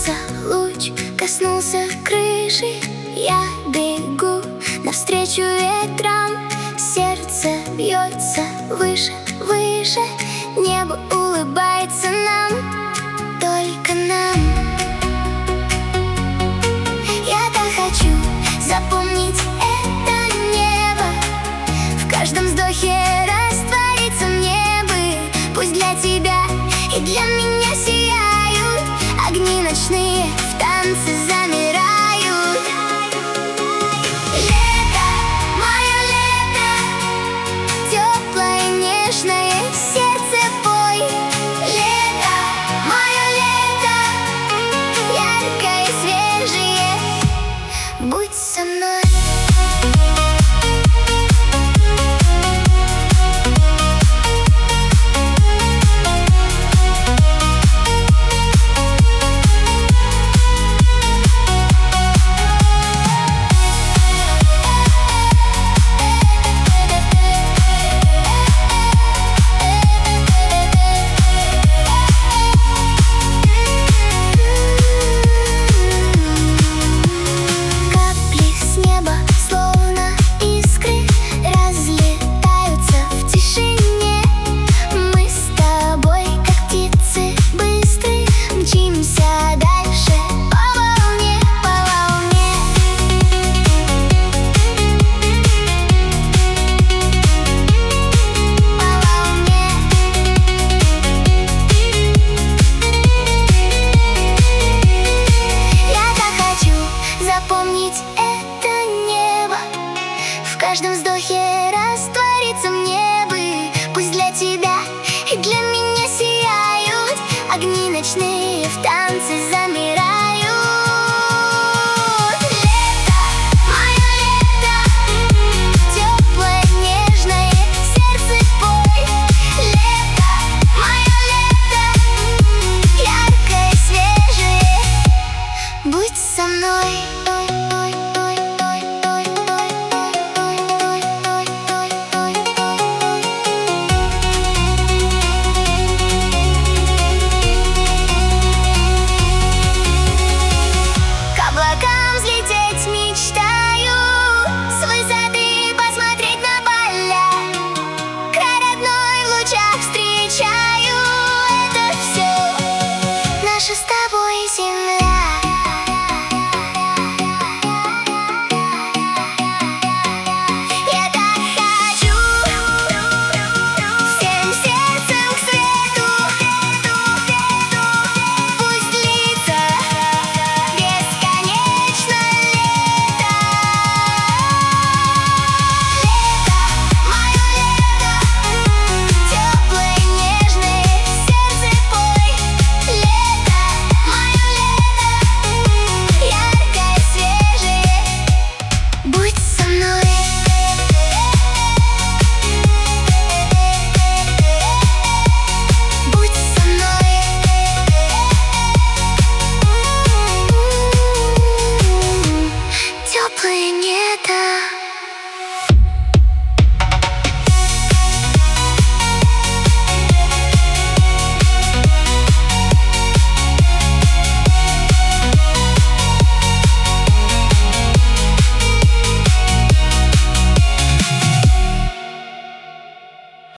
Солнца луч коснулся крыши, я бегу навстречу ветрам. Сердце бьется выше, выше, небо улыбается нам, только нам. Я так хочу запомнить это небо, в каждом вздохе раствориться мне бы. Пусть для тебя и для меня сияют огни ночные, в танце замирают. Лето, мое лето, теплое, нежное, сердце пой. Лето, мое лето, яркое, свежее, будь со мной. Запомнить это небо, в каждом вздохе раствориться мне бы. Пусть для тебя и для меня сияют огни ночные, в танце